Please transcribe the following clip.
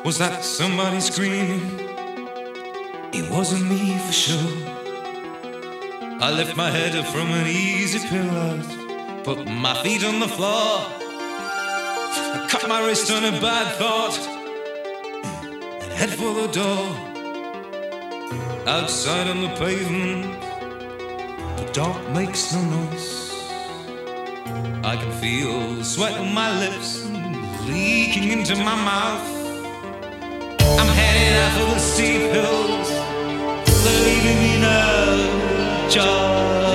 Was that somebody screaming? It wasn't me for sure. I lift my head up from an easy pillow, put my feet on the floor. I cut my wrist on a bad thought and head for the door. Outside on the pavement, the dark makes no noise. I can feel sweat on my lips leaking into my mouth. I'm heading out for the steep hills, leaving me no choice.